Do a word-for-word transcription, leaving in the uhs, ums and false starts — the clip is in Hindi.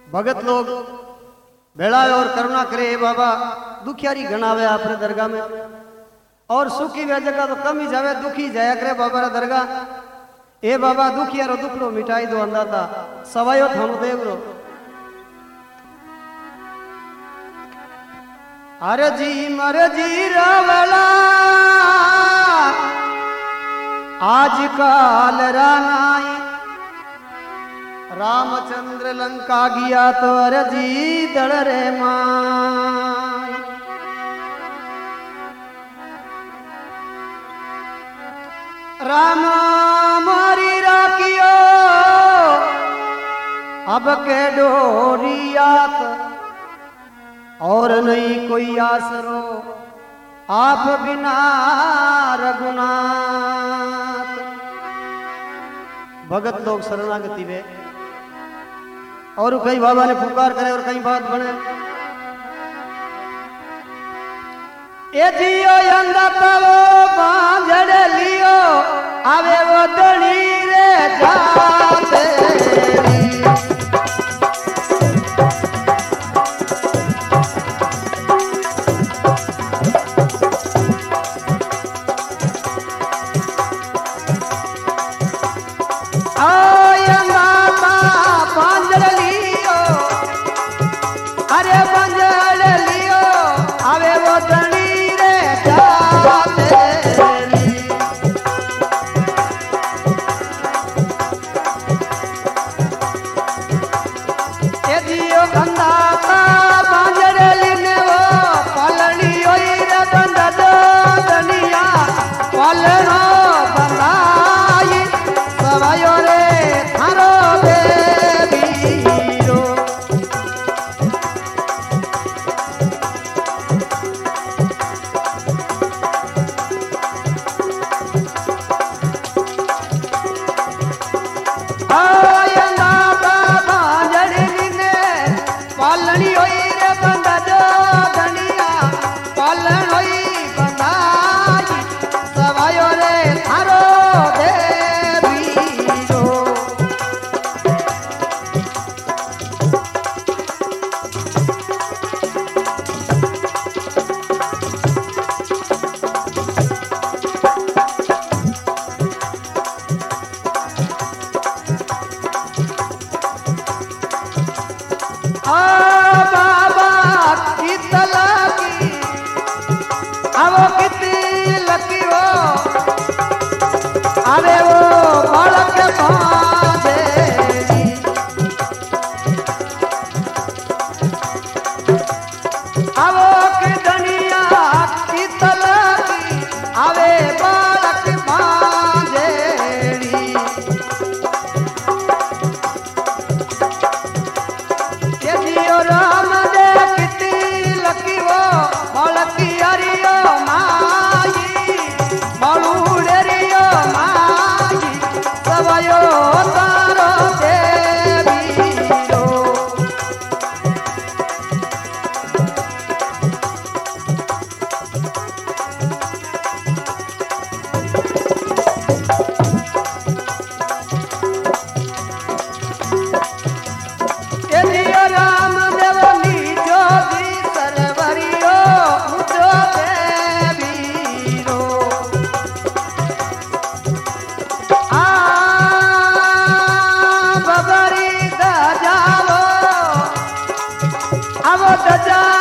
भगत लोग भेड़ावे और करुणा करे बाबा दुखियारी गणावे आपरे दरगाह में और सुखी वे जगह तो कम ही जावे दुखी जाया करे बाबा रा दरगाह ए बाबा दुखियारो दुखड़ो मिटाई दो अंदाता सवायो थानो देवरो अरे जी मर जी रावला आज काल रानाई रामचंद्र लंका गया तो अरे जी दड़ रे माई राम मारी राखियो अब के डोरियात और नहीं कोई आसरो आप बिना रघुनाथ। भगत लोग शरणागति वे और कई बाबा ने पुकार करे और कई बात बने ए दियो यंदा तवो बांझड़ लियो आवे वो दणी रे जाते जा